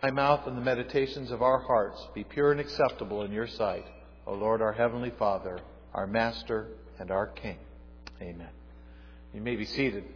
My mouth and the meditations of our hearts be pure and acceptable in your sight, O Lord, our Heavenly Father, our Master and our King. Amen. You may be seated.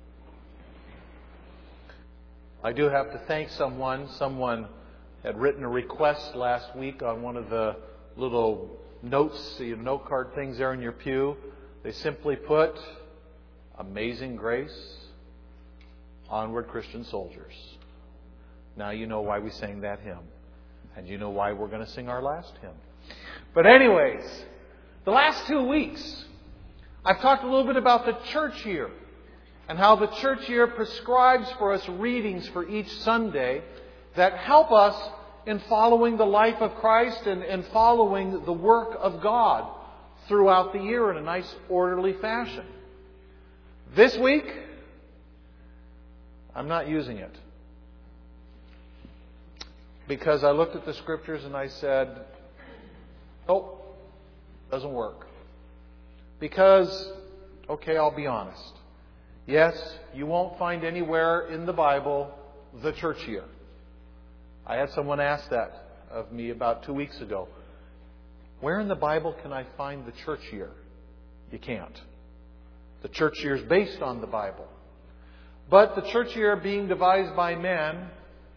I do have to thank someone. Someone had written a request last week on one of the little notes, note card things there in your pew. They simply put, Amazing Grace, Onward Christian Soldiers. Now you know why we sang that hymn. And you know why we're going to sing our last hymn. But anyways, the last 2 weeks, I've talked a little bit about the church year. And how the church year prescribes for us readings for each Sunday that help us in following the life of Christ and following the work of God throughout the year in a nice orderly fashion. This week, I'm not using it. Because I looked at the Scriptures and I said, nope, doesn't work. Because, okay, I'll be honest. Yes, you won't find anywhere in the Bible the church year. I had someone ask that of me about 2 weeks ago. Where in the Bible can I find the church year? You can't. The church year is based on the Bible. But the church year being devised by men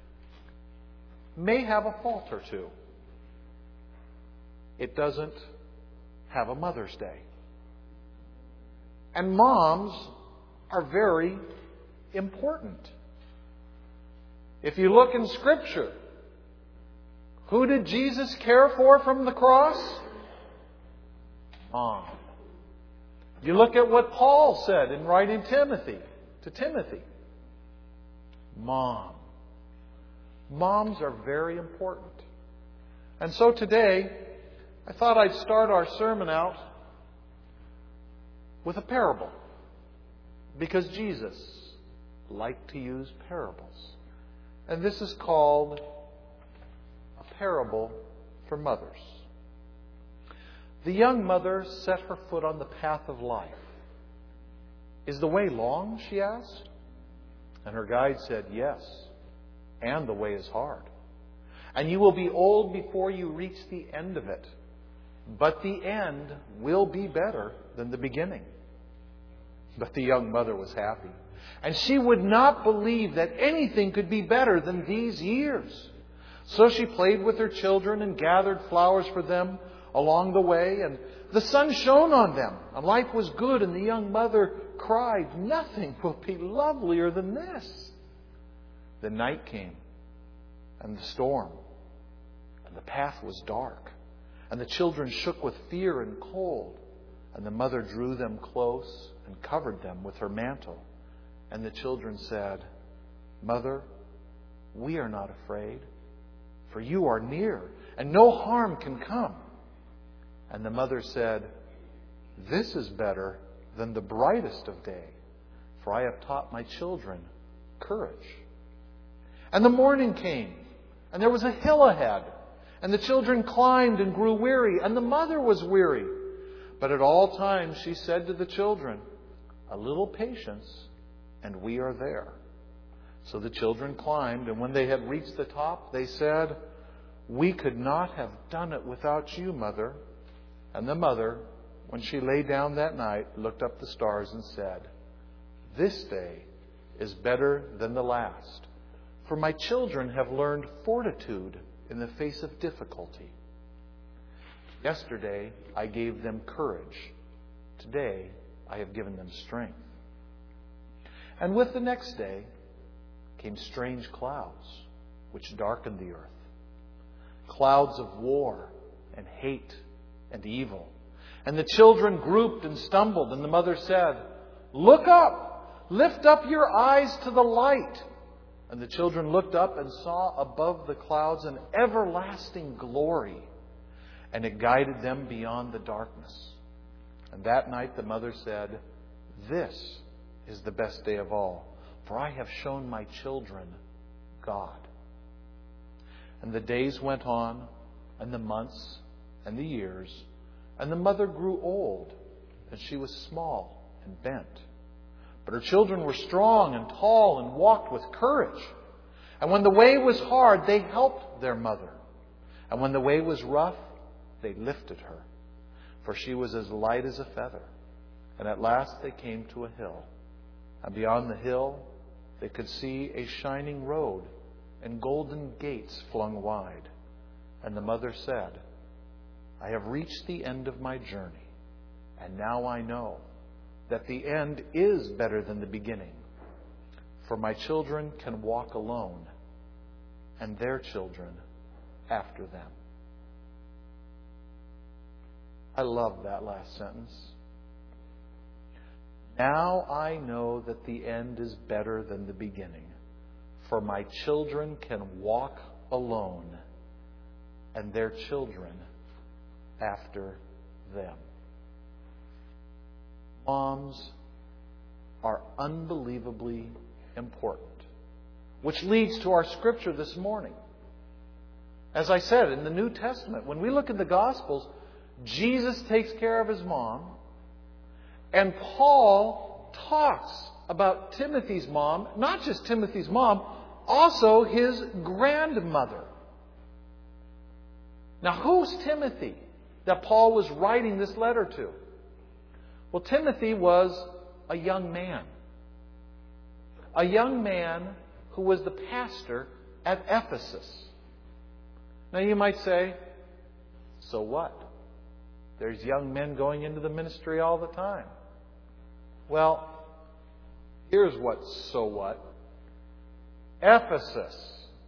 may have a fault or two. It doesn't have a Mother's Day. And moms are very important. If you look in Scripture, who did Jesus care for from the cross? Mom. You look at what Paul said in writing to Timothy. Mom. Moms are very important. And so today, I thought I'd start our sermon out with a parable. Because Jesus liked to use parables. And this is called a parable for mothers. The young mother set her foot on the path of life. Is the way long? She asked. And her guide said, yes. And the way is hard. And you will be old before you reach the end of it. But the end will be better than the beginning. But the young mother was happy. And she would not believe that anything could be better than these years. So she played with her children and gathered flowers for them along the way. And the sun shone on them. And life was good. And the young mother cried, nothing will be lovelier than this. The night came. And the storm. And the path was dark. And the children shook with fear and cold. And the mother drew them close and covered them with her mantle. And the children said, Mother, we are not afraid, for you are near, and no harm can come. And the mother said, this is better than the brightest of day, for I have taught my children courage. And the morning came, and there was a hill ahead, and the children climbed and grew weary, and the mother was weary. But at all times she said to the children, a little patience, and we are there. So the children climbed, and when they had reached the top, they said, we could not have done it without you, Mother. And the mother, when she lay down that night, looked up the stars and said, this day is better than the last, for my children have learned fortitude in the face of difficulty. Yesterday, I gave them courage. Today, I have given them strength. And with the next day came strange clouds, which darkened the earth. Clouds of war and hate and evil. And the children grouped and stumbled, and the mother said, look up, lift up your eyes to the light. And the children looked up and saw above the clouds an everlasting glory. And it guided them beyond the darkness. And that night the mother said, this is the best day of all, for I have shown my children God. And the days went on, and the months, and the years, and the mother grew old, and she was small and bent. But her children were strong and tall and walked with courage. And when the way was hard, they helped their mother. And when the way was rough, they lifted her, for she was as light as a feather. And at last they came to a hill. And beyond the hill, they could see a shining road and golden gates flung wide. And the mother said, I have reached the end of my journey, and now I know that the end is better than the beginning. For my children can walk alone, and their children after them. I love that last sentence. Now I know that the end is better than the beginning, for my children can walk alone, and their children after them. Moms are unbelievably important. Which leads to our scripture this morning. As I said, in the New Testament, when we look at the Gospels, Jesus takes care of his mom, and Paul talks about Timothy's mom, not just Timothy's mom, also his grandmother. Now, who's Timothy that Paul was writing this letter to? Well, Timothy was a young man. A young man who was the pastor at Ephesus. Now you might say, so what? There's young men going into the ministry all the time. Well, here's what's so what. Ephesus.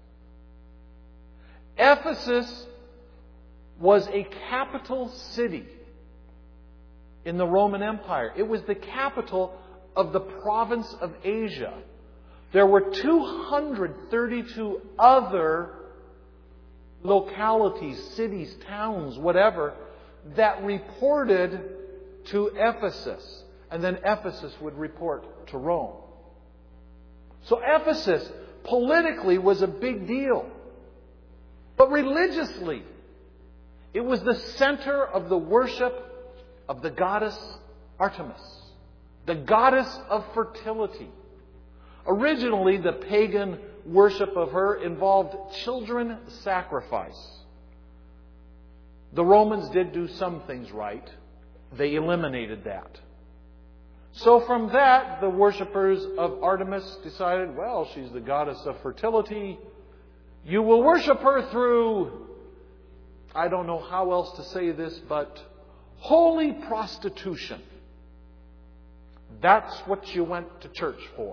Ephesus was a capital city in the Roman Empire. It was the capital of the province of Asia. There were 232 other localities, cities, towns, whatever, that reported to Ephesus. And then Ephesus would report to Rome. So Ephesus, politically, was a big deal. But religiously, it was the center of the worship of the goddess Artemis, the goddess of fertility. Originally, the pagan worship of her involved children sacrifice. The Romans did do some things right. They eliminated that. So from that, the worshippers of Artemis decided, well, she's the goddess of fertility. You will worship her through, I don't know how else to say this, but holy prostitution. That's what you went to church for.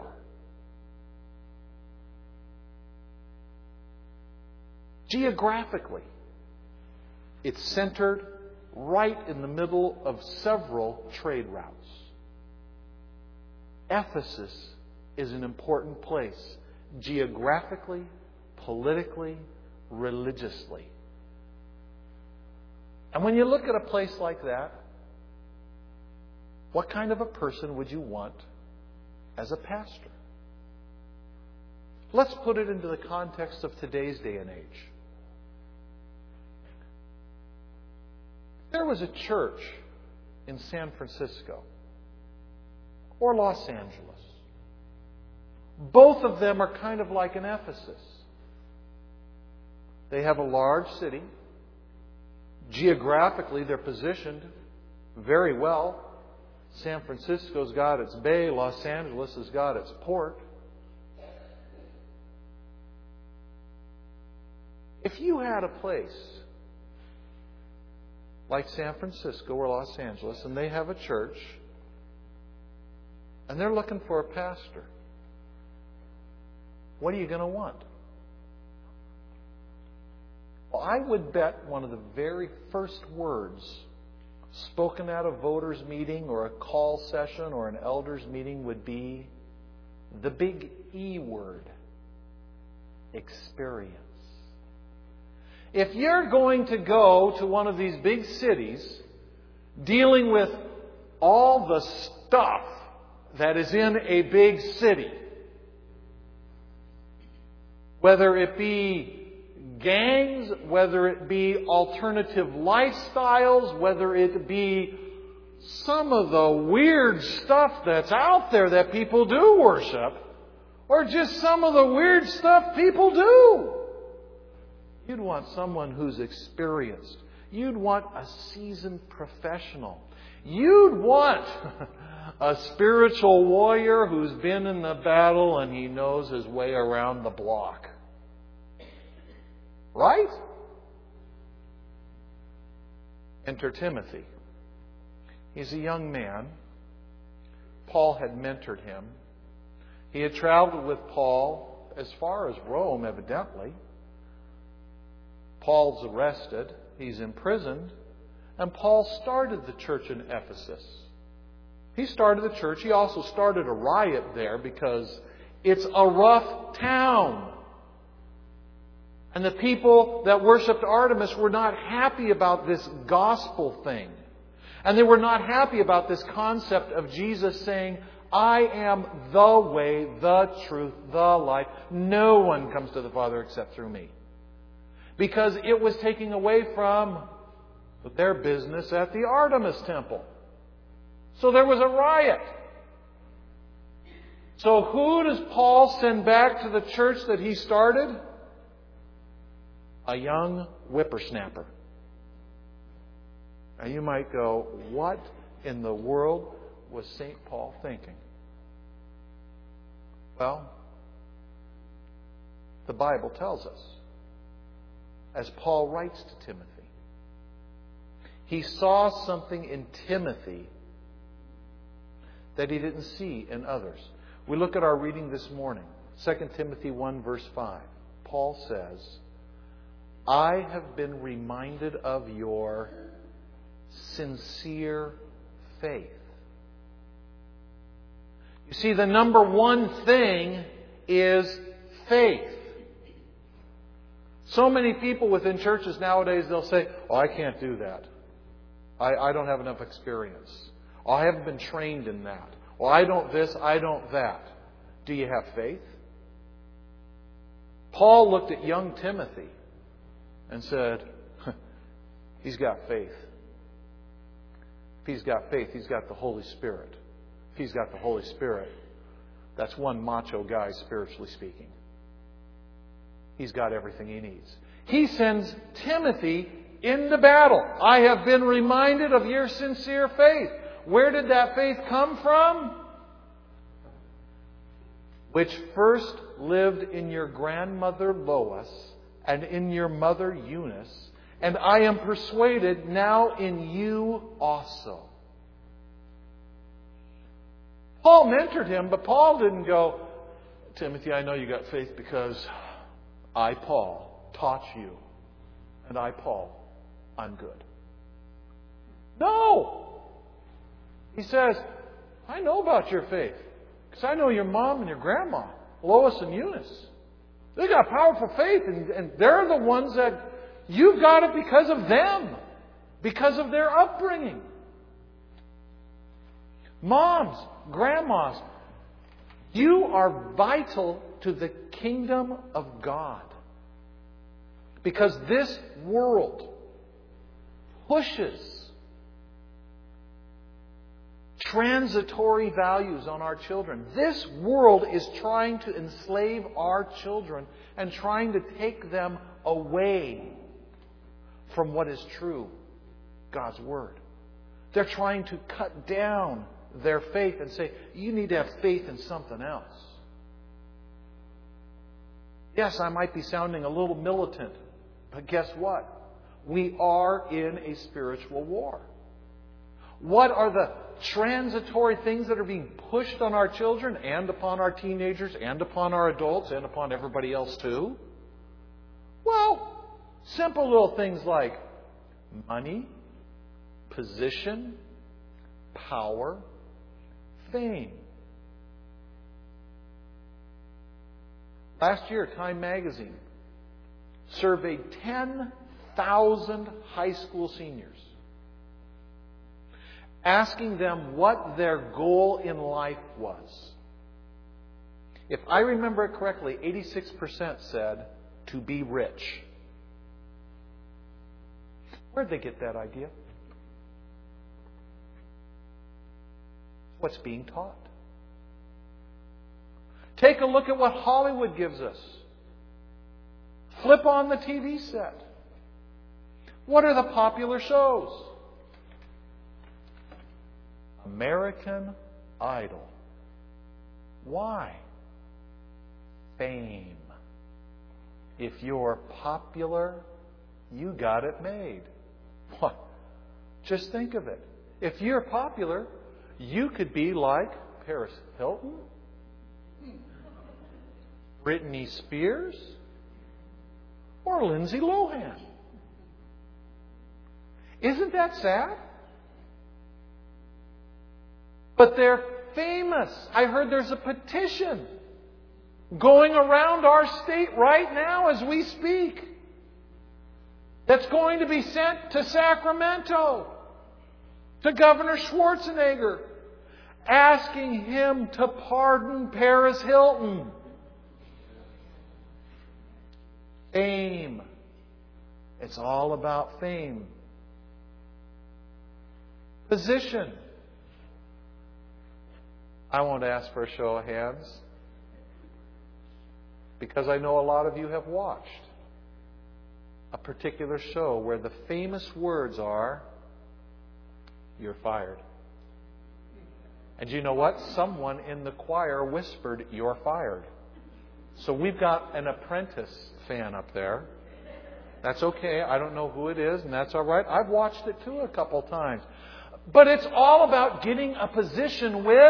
Geographically, it's centered right in the middle of several trade routes. Ephesus is an important place, geographically, politically, religiously. And when you look at a place like that, what kind of a person would you want as a pastor? Let's put it into the context of today's day and age. There was a church in San Francisco or Los Angeles. Both of them are kind of like an Ephesus. They have a large city. Geographically, they're positioned very well. San Francisco's got its bay. Los Angeles has got its port. If you had a place like San Francisco or Los Angeles, and they have a church, and they're looking for a pastor, what are you going to want? Well, I would bet one of the very first words spoken at a voters' meeting or a call session or an elders' meeting would be the big E word: experience. If you're going to go to one of these big cities dealing with all the stuff that is in a big city, whether it be gangs, whether it be alternative lifestyles, whether it be some of the weird stuff that's out there that people do worship, or just some of the weird stuff people do. You'd want someone who's experienced. You'd want a seasoned professional. You'd want a spiritual warrior who's been in the battle and he knows his way around the block. Right? Enter Timothy. He's a young man. Paul had mentored him. He had traveled with Paul as far as Rome, evidently. Paul's arrested. He's imprisoned. And Paul started the church in Ephesus. He started the church. He also started a riot there because it's a rough town. And the people that worshipped Artemis were not happy about this gospel thing. And they were not happy about this concept of Jesus saying, I am the way, the truth, the life. No one comes to the Father except through me. Because it was taking away from their business at the Artemis temple. So there was a riot. So who does Paul send back to the church that he started? A young whippersnapper. Now you might go, what in the world was St. Paul thinking? Well, the Bible tells us, as Paul writes to Timothy, he saw something in Timothy that he didn't see in others. We look at our reading this morning, 2 Timothy 1 verse 5. Paul says, I have been reminded of your sincere faith. You see, the number one thing is faith. So many people within churches nowadays, they'll say, oh, I can't do that. I don't have enough experience. Oh, I haven't been trained in that. Well, I don't this, I don't that. Do you have faith? Paul looked at young Timothy and said, he's got faith. If he's got faith, he's got the Holy Spirit. If he's got the Holy Spirit, that's one macho guy, spiritually speaking. He's got everything he needs. He sends Timothy into battle. I have been reminded of your sincere faith. Where did that faith come from? Which first lived in your grandmother Lois and in your mother Eunice, and I am persuaded now in you also. Paul mentored him, but Paul didn't go, Timothy, I know you got faith because I, Paul, taught you. And I, Paul, I'm good. No! He says, I know about your faith. Because I know your mom and your grandma, Lois and Eunice. They got powerful faith, and they're the ones that you've got it because of them. Because of their upbringing. Moms, grandmas, you are vital to the kingdom of God. Because this world pushes transitory values on our children. This world is trying to enslave our children and trying to take them away from what is true, God's Word. They're trying to cut down their faith and say, you need to have faith in something else. Yes, I might be sounding a little militant, but guess what? We are in a spiritual war. What are the transitory things that are being pushed on our children and upon our teenagers and upon our adults and upon everybody else too? Well, simple little things like money, position, power, fame. Last year, Time Magazine surveyed 10,000 high school seniors, asking them what their goal in life was. If I remember it correctly, 86% said to be rich. Where'd they get that idea? What's being taught? Take a look at what Hollywood gives us. Flip on the TV set. What are the popular shows? American Idol. Why? Fame. If you're popular, you got it made. What? Just think of it. If you're popular, you could be like Paris Hilton, Britney Spears, or Lindsay Lohan. Isn't that sad? But they're famous. I heard there's a petition going around our state right now as we speak that's going to be sent to Sacramento, to Governor Schwarzenegger, asking him to pardon Paris Hilton. Fame. It's all about fame. Position. I won't ask for a show of hands because I know a lot of you have watched a particular show where the famous words are, "You're fired." And you know what? Someone in the choir whispered, "You're fired." So we've got an Apprentice fan up there. That's okay. I don't know who it is, and that's all right. I've watched it too a couple times. But it's all about getting a position with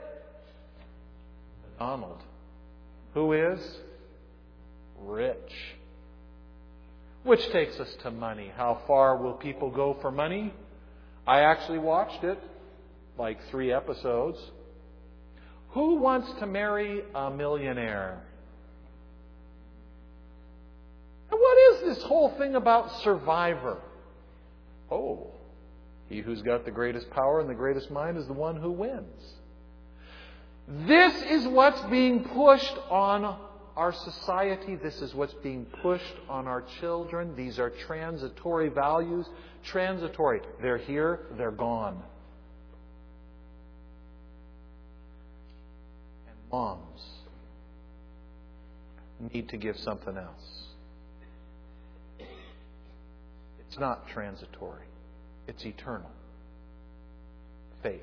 Donald, who is rich. Which takes us to money. How far will people go for money? I actually watched it, like 3 episodes. Who wants to marry a millionaire? And what is this whole thing about Survivor? Oh, he who's got the greatest power and the greatest mind is the one who wins. This is what's being pushed on our society. This is what's being pushed on our children. These are transitory values. Transitory. They're here, they're gone. And moms need to give something else. It's not transitory. It's eternal. Faith.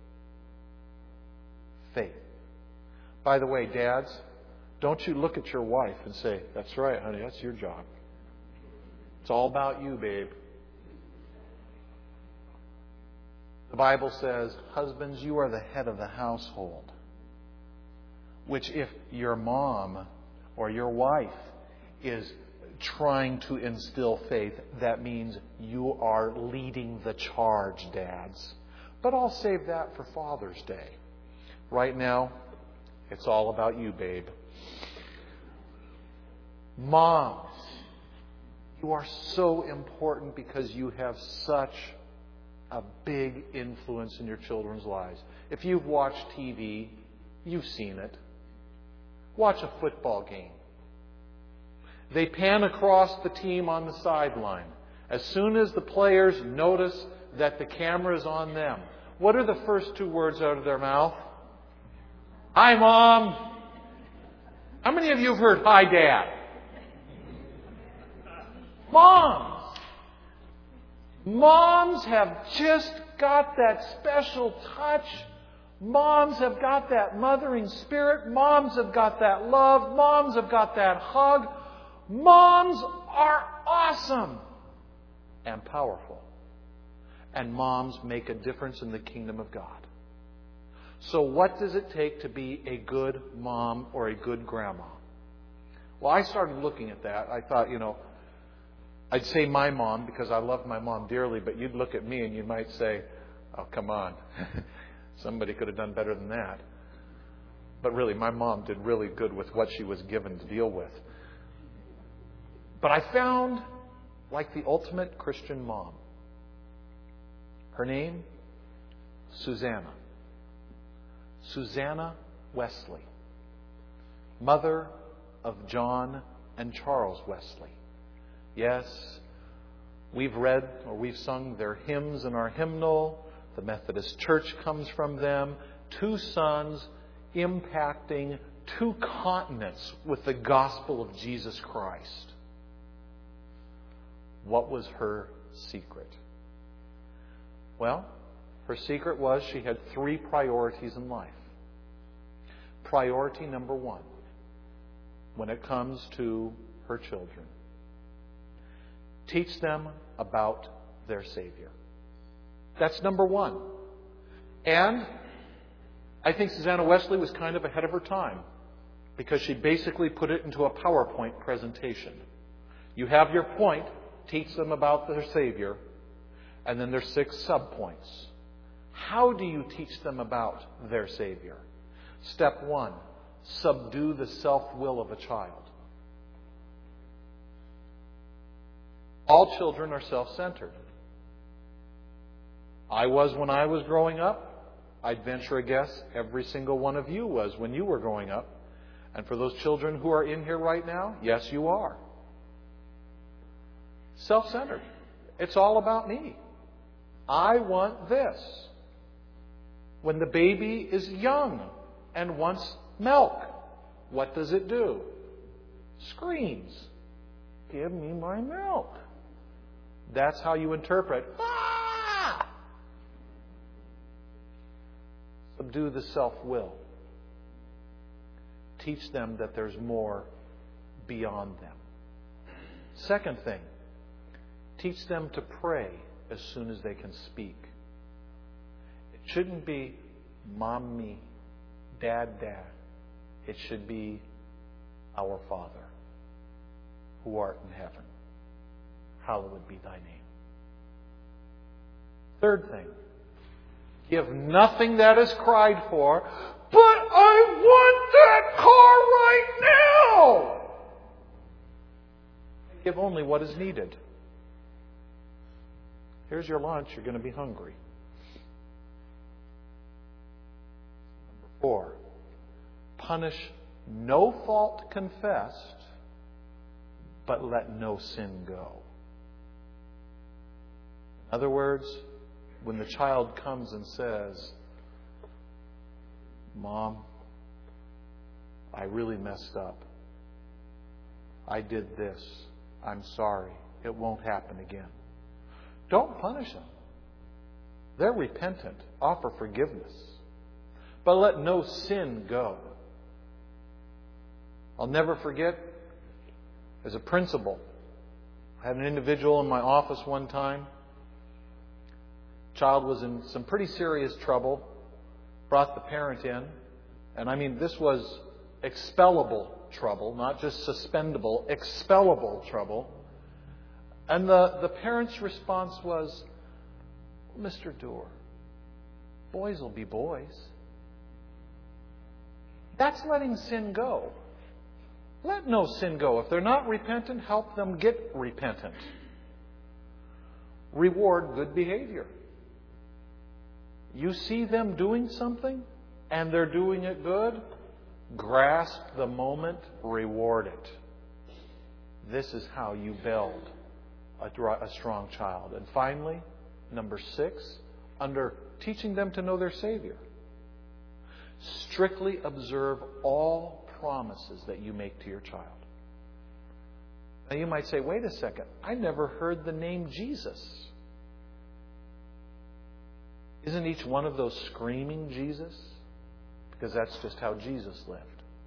Faith. By the way, dads, don't you look at your wife and say, "That's right, honey, that's your job. It's all about you, babe." The Bible says, husbands, you are the head of the household. Which if your mom or your wife is trying to instill faith, that means you are leading the charge, dads. But I'll save that for Father's Day. Right now, it's all about you, babe. Moms, you are so important because you have such a big influence in your children's lives. If you've watched TV, you've seen it. Watch a football game. They pan across the team on the sideline. As soon as the players notice that the camera is on them, what are the first 2 words out of their mouth? "Hi, Mom." How many of you have heard, "Hi, Dad"? Moms. Moms have just got that special touch. Moms have got that mothering spirit. Moms have got that love. Moms have got that hug. Moms are awesome and powerful. And moms make a difference in the kingdom of God. So what does it take to be a good mom or a good grandma? Well, I started looking at that. I thought, I'd say my mom because I love my mom dearly, but you'd look at me and you might say, "Oh, come on. Somebody could have done better than that." But really, my mom did really good with what she was given to deal with. But I found like the ultimate Christian mom. Her name, Susanna. Susanna Wesley. Mother of John and Charles Wesley. Yes, we've read or we've sung their hymns in our hymnal. The Methodist Church comes from them. 2 sons impacting 2 continents with the gospel of Jesus Christ. What was her secret? Well, her secret was she had 3 priorities in life. Priority number 1, when it comes to her children, teach them about their Savior. That's number 1. And I think Susanna Wesley was kind of ahead of her time, because she basically put it into a PowerPoint presentation. You have your point, teach them about their Savior, and then there's 6 subpoints. How do you teach them about their Savior? Step 1, subdue the self-will of a child. All children are self-centered. I was when I was growing up. I'd venture a guess every single one of you was when you were growing up. And for those children who are in here right now, yes, you are. Self-centered. It's all about me. I want this. When the baby is young and wants milk, what does it do? Screams. Give me my milk. That's how you interpret. Ah! Subdue the self-will. Teach them that there's more beyond them. Second thing, teach them to pray as soon as they can speak. It shouldn't be mommy, dad. It should be our Father who art in heaven. Hallowed be thy name. Third thing, give nothing that is cried for, but I want that car right now. Give only what is needed. Here's your lunch. You're going to be hungry. Number 4, punish no fault confessed, but let no sin go. In other words, when the child comes and says, Mom, I really messed up. I did this. I'm sorry. It won't happen again. Don't punish them. They're repentant. Offer forgiveness. But let no sin go. I'll never forget, as a principal, I had an individual in my office one time. Child was in some pretty serious trouble. Brought the parent in. And I mean, this was expellable trouble, not just suspendable, expellable trouble. And the parent's response was, Mr. Doerr, boys will be boys. That's letting sin go. Let no sin go. If they're not repentant, help them get repentant. Reward good behavior. You see them doing something and they're doing it good, grasp the moment, reward it. This is how you build a strong child. And finally, number 6, under teaching them to know their Savior, strictly observe all promises that you make to your child. Now you might say, wait a second, I never heard the name Jesus. Isn't each one of those screaming Jesus? Because that's just how Jesus lived.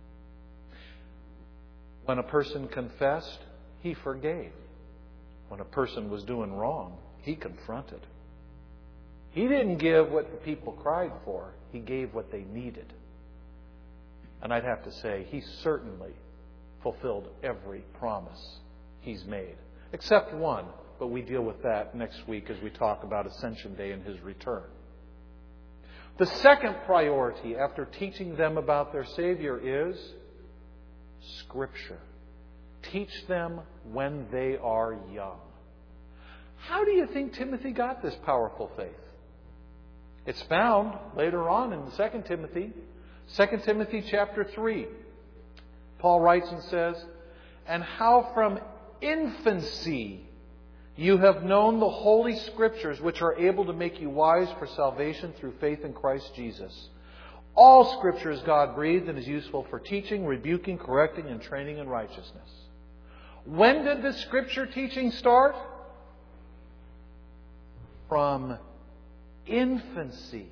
When a person confessed, he forgave. When a person was doing wrong, he confronted. He didn't give what the people cried for. He gave what they needed. And I'd have to say, he certainly fulfilled every promise he's made. Except one, but we deal with that next week as we talk about Ascension Day and his return. The second priority after teaching them about their Savior is Scripture. Teach them when they are young. How do you think Timothy got this powerful faith? It's found later on in 2 Timothy. 2 Timothy chapter 3. Paul writes and says, and how from infancy you have known the Holy Scriptures, which are able to make you wise for salvation through faith in Christ Jesus. All Scripture is God-breathed and is useful for teaching, rebuking, correcting, and training in righteousness. When did the Scripture teaching start? From infancy.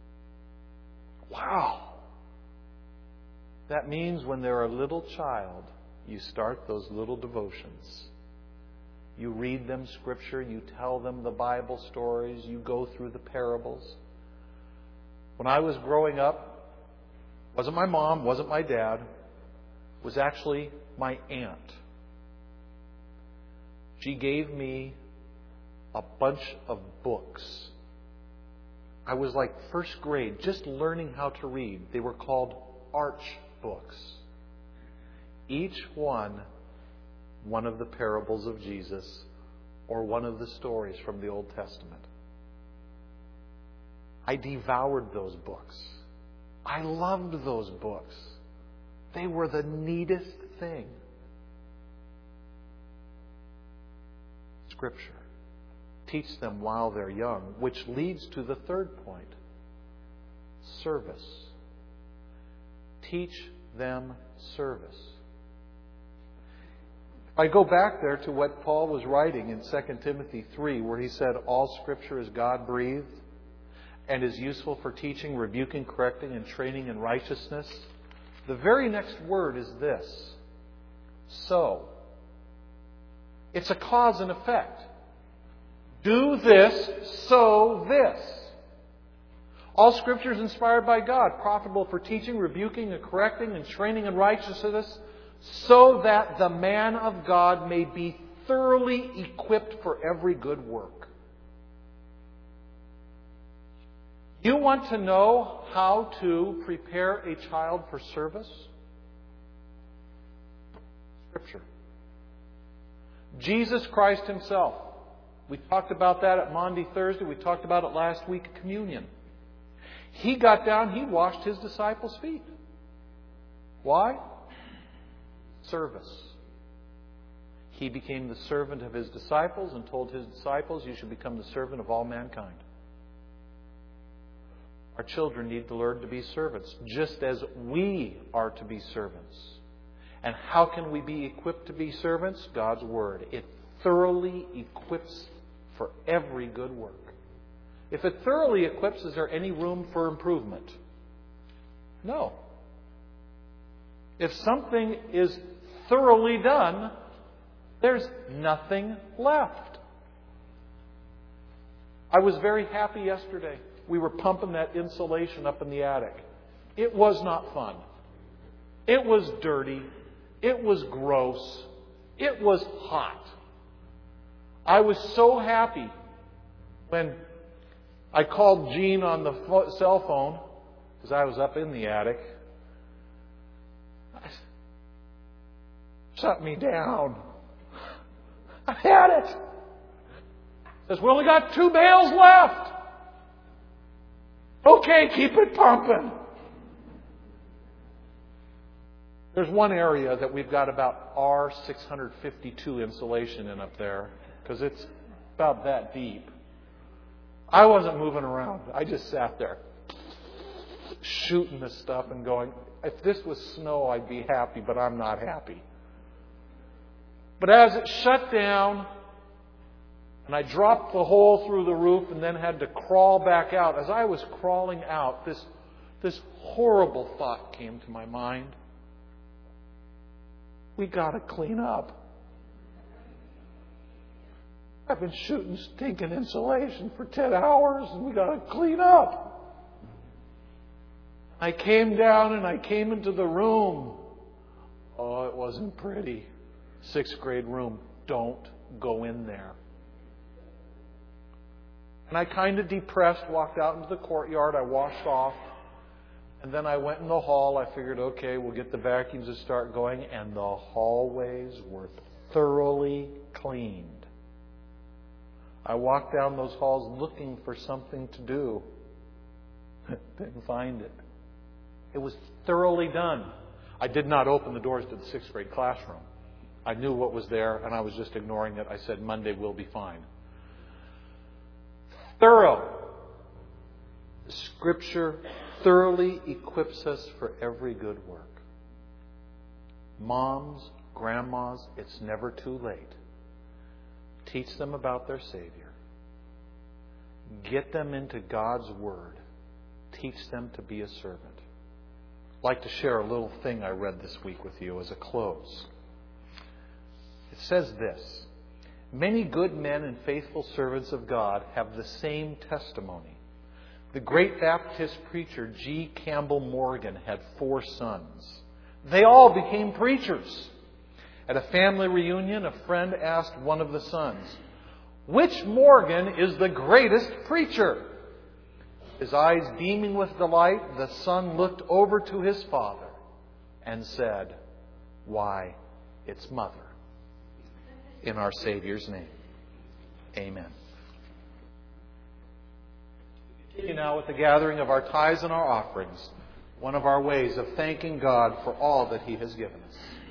Wow. That means when they're a little child, you start those little devotions. You read them Scripture, you tell them the Bible stories, you go through the parables. When I was growing up, wasn't my mom, wasn't my dad, it was actually my aunt. She gave me a bunch of books. I was like first grade, just learning how to read. They were called Arch books. Each one of the parables of Jesus or one of the stories from the Old Testament. I devoured those books. I loved those books. They were the neatest thing. Scripture. Teach them while they're young, which leads to the third point. Service. Teach them service. I go back there to what Paul was writing in 2 Timothy 3, where he said, all Scripture is God-breathed and is useful for teaching, rebuking, correcting, and training in righteousness. The very next word is this. So. It's a cause and effect. Do this, so this. All Scripture is inspired by God, profitable for teaching, rebuking, and correcting, and training in righteousness, so that the man of God may be thoroughly equipped for every good work. You want to know how to prepare a child for service? Scripture. Jesus Christ Himself. We talked about that at Maundy Thursday. We talked about it last week at Communion. He got down, He washed His disciples' feet. Why? Service. He became the servant of His disciples and told His disciples, you should become the servant of all mankind. Our children need to learn to be servants, just as we are to be servants. And how can we be equipped to be servants? God's Word. It thoroughly equips for every good work. If it thoroughly equips, is there any room for improvement? No. If something is thoroughly done, there's nothing left. I was very happy yesterday. We were pumping that insulation up in the attic. It was not fun. It was dirty. It was gross. It was hot. I was so happy when I called Jean on the cell phone, because I was up in the attic. Shut me down. I had it. Says, we only got 2 bales left. Okay, keep it pumping. There's one area that we've got about R652 insulation in up there, because it's about that deep. I wasn't moving around. I just sat there shooting this stuff and going, if this was snow, I'd be happy, but I'm not happy. But as it shut down, and I dropped the hole through the roof and then had to crawl back out, as I was crawling out, this horrible thought came to my mind. We got to clean up. I've been shooting stinking insulation for 10 hours and we got to clean up. I came down and I came into the room. Oh, it wasn't pretty. 6th grade room. Don't go in there. And I kind of depressed, walked out into the courtyard. I washed off. And then I went in the hall. I figured, okay, we'll get the vacuums to start going. And the hallways were thoroughly cleaned. I walked down those halls looking for something to do. Didn't find it. It was thoroughly done. I did not open the doors to the 6th grade classroom. I knew what was there and I was just ignoring it. I said, Monday will be fine. Thorough. Scripture thoroughly equips us for every good work. Moms, grandmas, it's never too late. Teach them about their Savior. Get them into God's Word. Teach them to be a servant. I'd like to share a little thing I read this week with you as a close. It says this: many good men and faithful servants of God have the same testimony. The great Baptist preacher G. Campbell Morgan had 4 sons. They all became preachers. At a family reunion, a friend asked one of the sons, "Which Morgan is the greatest preacher?" His eyes beaming with delight, the son looked over to his father and said, "Why, it's Mother." In our Savior's name, amen. We continue now with the gathering of our tithes and our offerings, one of our ways of thanking God for all that He has given us.